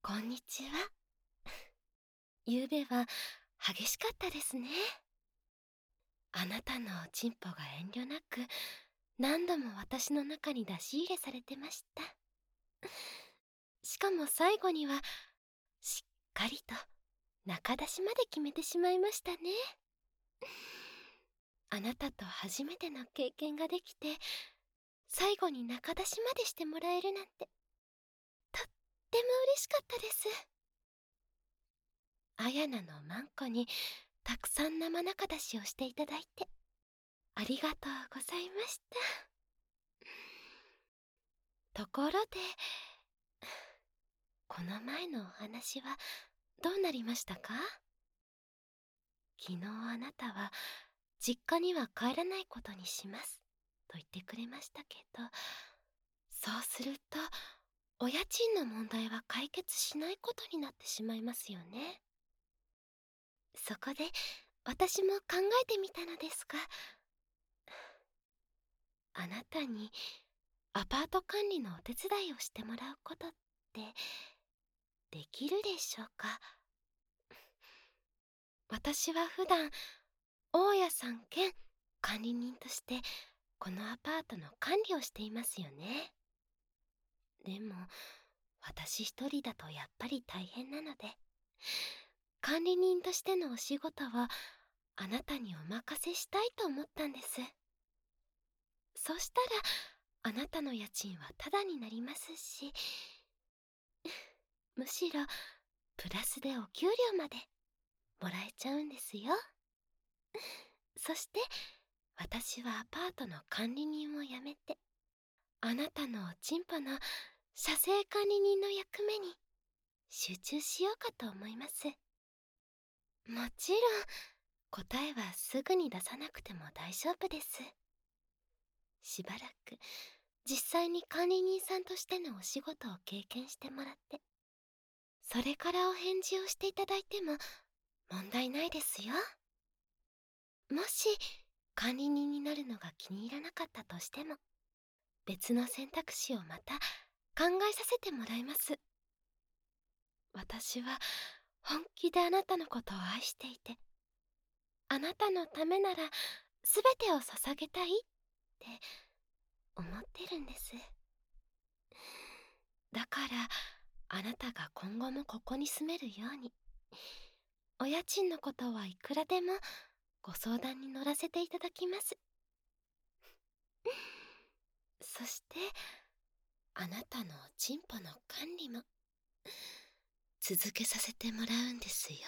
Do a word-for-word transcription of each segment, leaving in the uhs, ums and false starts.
こんにちは。ゆうべは激しかったですね。あなたのおちんぽが遠慮なく何度も私の中に出し入れされてました。しかも最後にはしっかりと中出しまで決めてしまいましたね。あなたと初めての経験ができて、最後に中出しまでしてもらえるなんてとっても嬉しかったです。あやなのマンコにたくさん生中出しをしていただいてありがとうございました。ところで、この前のお話はどうなりましたか？昨日あなたは実家には帰らないことにしますと言ってくれましたけど、そうするとお家賃の問題は解決しないことになってしまいますよね。そこで私も考えてみたのですが、あなたにアパート管理のお手伝いをしてもらうことってできるでしょうか？私は普段大家さん兼管理人としてこのアパートの管理をしていますよね。でも私一人だとやっぱり大変なので、管理人としてのお仕事をあなたにお任せしたいと思ったんです。そしたらあなたの家賃はタダになりますし、むしろプラスでお給料までもらえちゃうんですよ。そして私はアパートの管理人を辞めて、あなたのおちんぽの写生管理人の役目に集中しようかと思います。もちろん答えはすぐに出さなくても大丈夫です。しばらく実際に管理人さんとしてのお仕事を経験してもらって、それからお返事をしていただいても問題ないですよ。もし管理人になるのが気に入らなかったとしても、別の選択肢をまた考えさせてもらいます。私は本気であなたのことを愛していて、あなたのためなら全てを捧げたいって思ってるんです。だからあなたが今後もここに住めるように、お家賃のことはいくらでもご相談に乗らせていただきます。そしてあなたのおちんぽの管理も続けさせてもらうんですよ。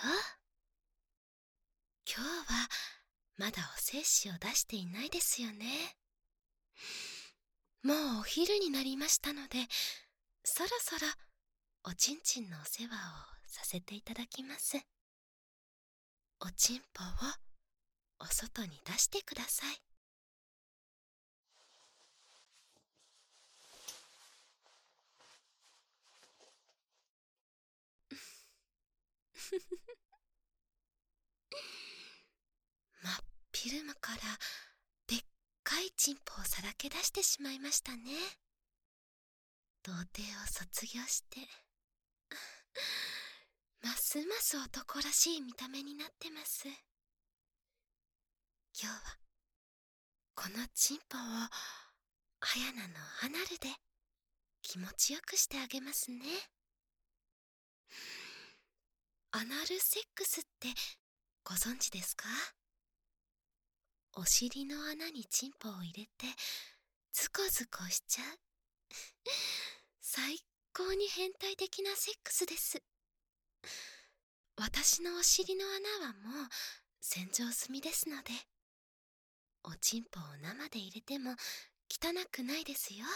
今日はまだお精子を出していないですよね。もうお昼になりましたので、そろそろおちんちんのお世話をさせていただきます。おちんぽをお外に出してください。真っ昼間からでっかいチンポをさらけ出してしまいましたね。童貞を卒業してますます男らしい見た目になってます。今日はこのチンポをあやなのアナルで気持ちよくしてあげますね。アナルセックスってご存知ですか？お尻の穴にチンポを入れてズコズコしちゃう最高に変態的なセックスです。私のお尻の穴はもう洗浄済みですので、おちんぽを生で入れても汚くないですよ。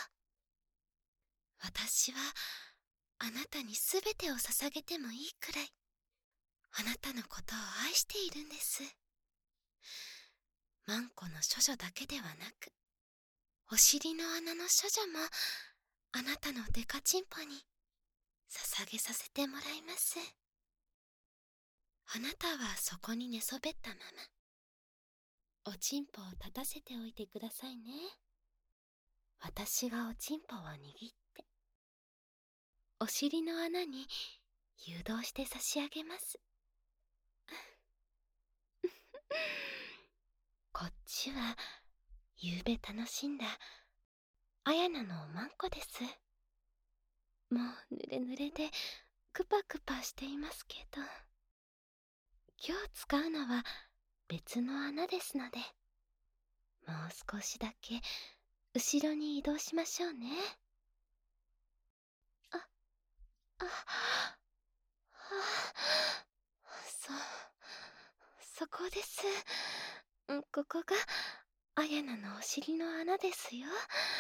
私はあなたに全てを捧げてもいいくらいあなたのことを愛しているんです。マンコの処女だけではなく、お尻の穴の処女もあなたのデカチンポに捧げさせてもらいます。あなたはそこに寝そべったままおちんぽを立たせておいてくださいね。私がおちんぽを握ってお尻の穴に誘導して差し上げます。こっちは夕べ楽しんだあやなのおまんこです。もうぬれぬれでクパクパしていますけど、今日使うのは別の穴ですので、もう少しだけ後ろに移動しましょうね。あ、あ、あ、そ、そこです。んここがあやなのお尻の穴ですよ。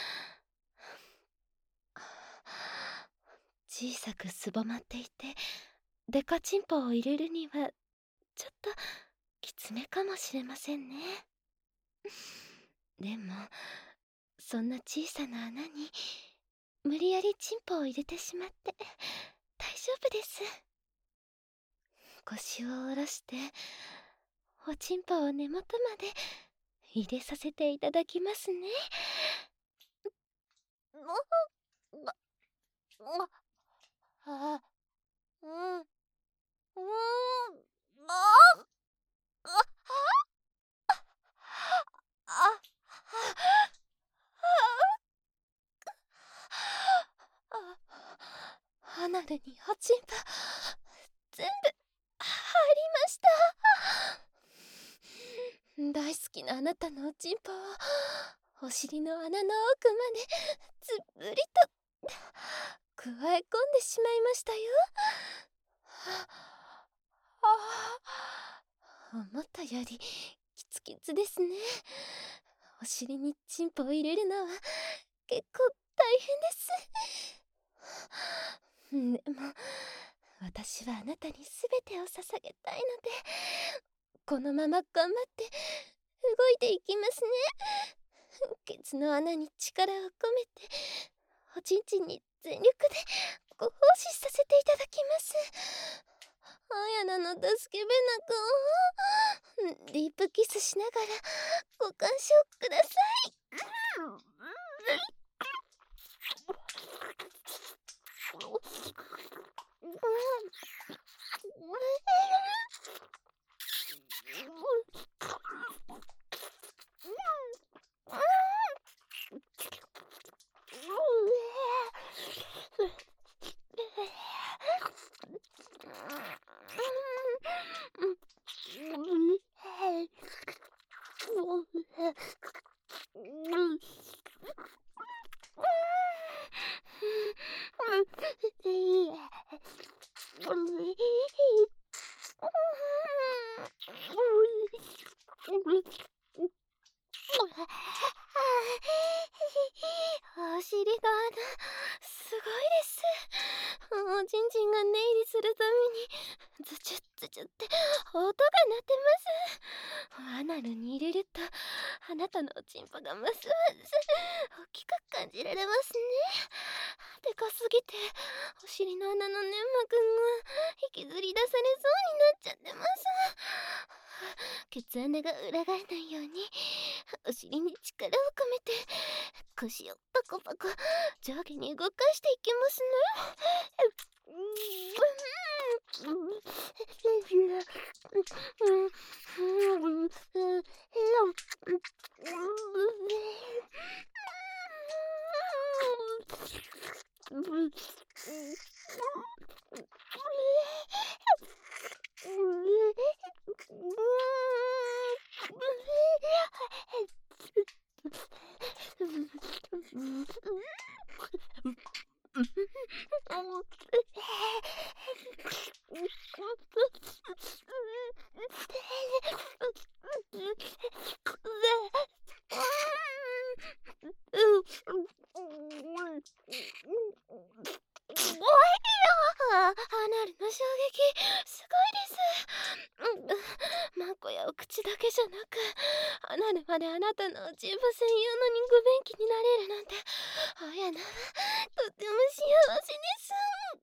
小さくすぼまっていて、デカチンポを入れるにはちょっときつめかもしれませんね。でもそんな小さな穴に無理やりチンポを入れてしまって大丈夫です。腰を下ろしておちんぽを根元まで入れさせていただきますね。あ、うん、うん、あ、あ、アナルにおちんぽ全部入りました。大好きなあなたのおちんぽをお尻の穴の奥までつっぷりと加え込んでしまいましたよ。思ったよりキツキツですね。お尻にチンポを入れるのは結構大変です。でも私はあなたに全てを捧げたいので、このまま頑張って動いていきますね。ケツの穴に力を込めておちんちんに全力でご奉仕させていただきます。あやなの助け舟くんをディープキスしながらご鑑賞ください。お尻の穴すごいです。おちんちんが寝入りするたびにズチュッズチュって音が鳴ってます。アナルに入れるとあなたのおちんぽがますます大きく感じられますね。でかすぎてお尻の穴の粘膜が引きずり出されそうになっちゃってます。ケツ穴が裏返らないようにお尻に力を込めて腰をパコパコ上下に動かしていきますね。アナルの衝撃すごいです。マコやお口だけじゃなくアナルまであなたのおちんぽ専用の肉便器になれるなんて、あやなはとても幸せです。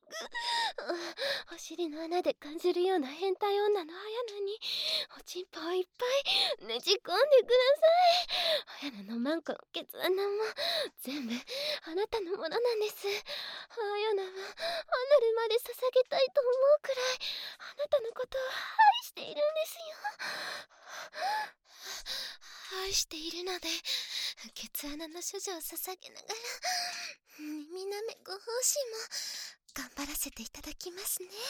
お尻の穴で感じるような変態女のあやなにおちんぽをいっぱいねじ込んでください。あやなのマンコのケツ穴も全部あなたのものなんです。あやなはアナルまで捧げたいと思うしているので、ケツ穴の処女を捧げながら、耳なめご奉仕も頑張らせていただきますね。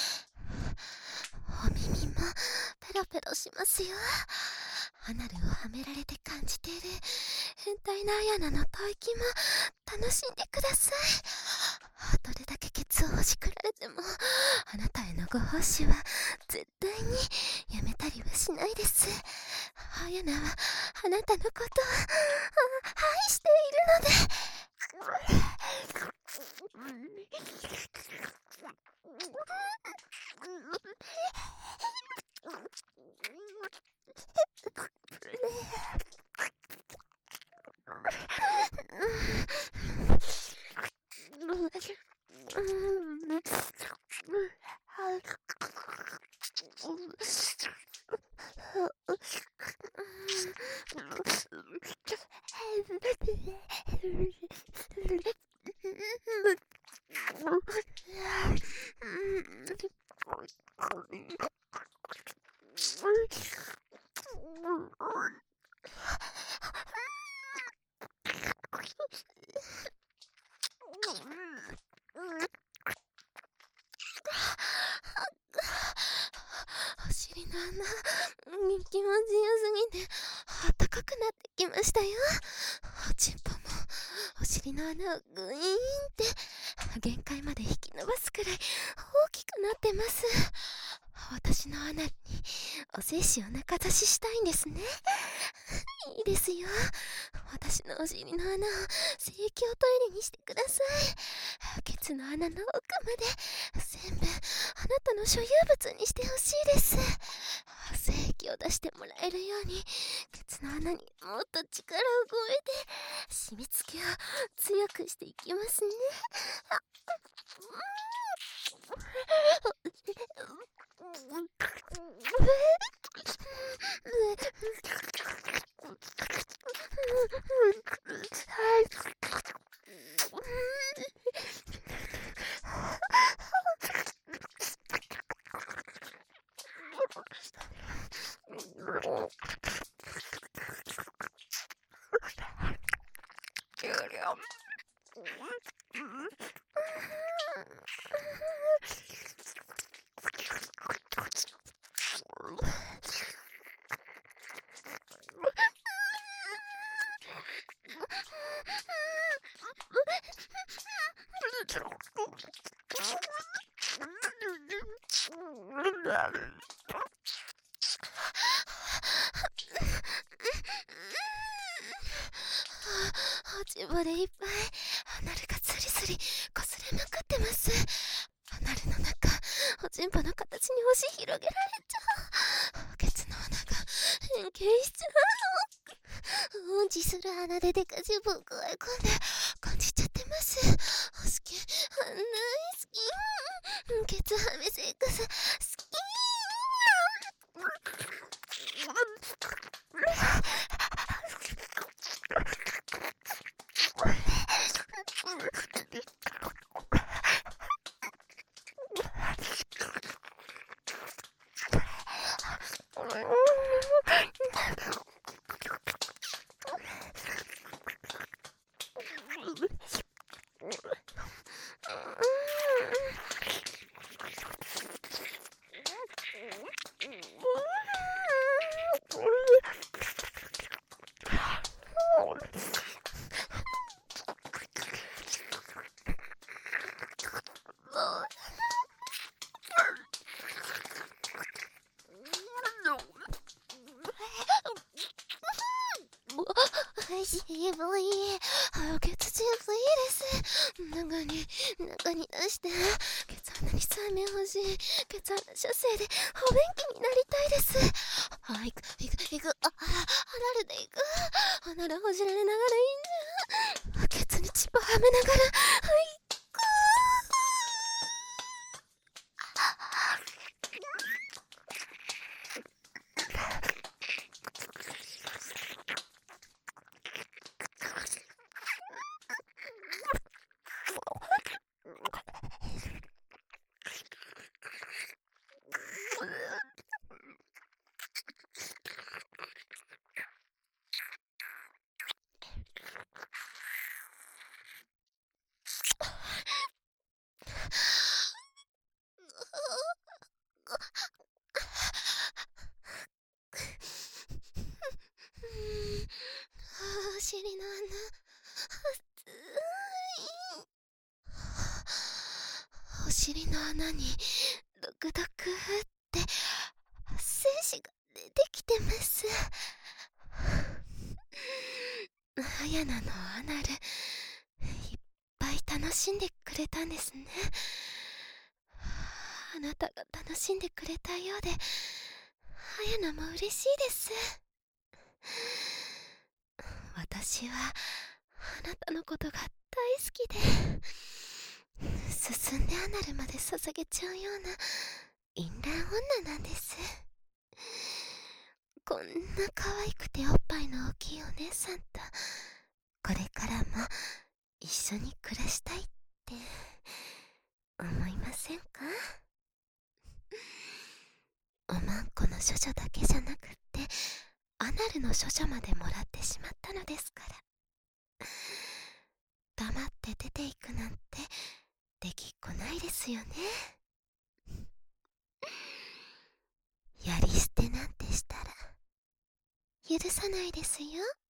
お耳もペロペロしますよ。アナルをはめられて感じている変態なアヤナの吐息も楽しんでください。どれだけケツをほじくられても、あなたへのご奉仕は絶対にやめたりはしないです。アヤナはあなたのことを愛しているので。お尻の穴、気持ちよすぎてあったかくなってきましたよ。おちんぽもお尻の穴をグイーンって限界まで引き伸ばすくらい大きくなってます。私の穴にお精子を中差ししたいんですね。いいですよ。私のお尻の穴を性器をトイレにしてください。ケツの穴の奥まで全部あなたの所有物にしてほしいです。精液を出してもらえるようにケツの穴にもっと力を込めて締め付けを強くしていきますね。落ち葉でいっぱいアナルがスリスリこすれまくってます。アナルの中、おちんぽの形に押し広げられちゃう。ケツの穴が変形しちゃうの。うんちする穴でデカジュブを加え込んで感じちゃってます。お好き、あんな好き。ケツはめセックス好き。渋い。ケツ渋いです。中に、中に出して、ケツ穴に催眠欲しい。ケツ穴射精でお便器になりたいです。あ、行く、行く、行く。あ、アナルで行く。アナルほじられながらいいんじゃん。ケツにチップはめながら、行く。 尻の穴にドクドクって精子が出てきてます。はやなのアナル、いっぱい楽しんでくれたんですね。あなたが楽しんでくれたようで、はやなも嬉しいです。私はあなたのことが大好きで、進んでアナルまで捧げちゃうような淫乱女なんです。こんな可愛くておっぱいの大きいお姉さんとこれからも一緒に暮らしたいって思いませんか？おまんこの処女だけじゃなくってアナルの処女までもらってしまったのですから。黙って出ていくなんてできっこないですよね。やり捨てなんてしたら許さないですよ。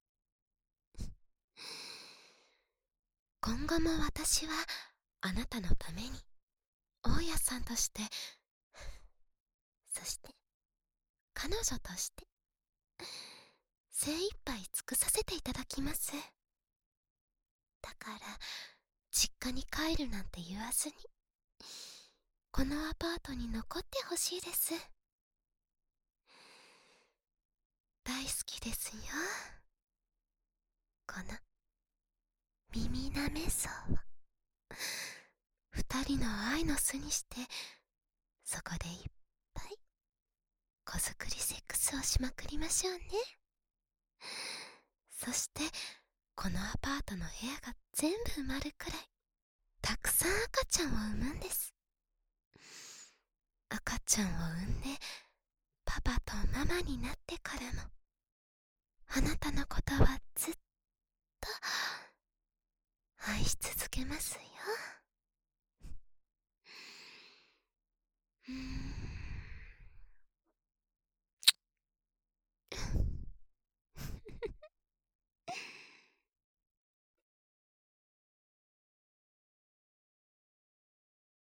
今後も私はあなたのために大家さんとして、そして彼女として精一杯尽くさせていただきます。だから実家に帰るなんて言わずにこのアパートに残ってほしいです。大好きですよ、この耳なめそうを。二人の愛の巣にして、そこでいっぱい子作りセックスをしまくりましょうね。そしてこのアパートの部屋が全部埋まるくらいたくさん赤ちゃんを産むんです。赤ちゃんを産んでパパとママになってからもあなたのことはずっと愛し続けますよ。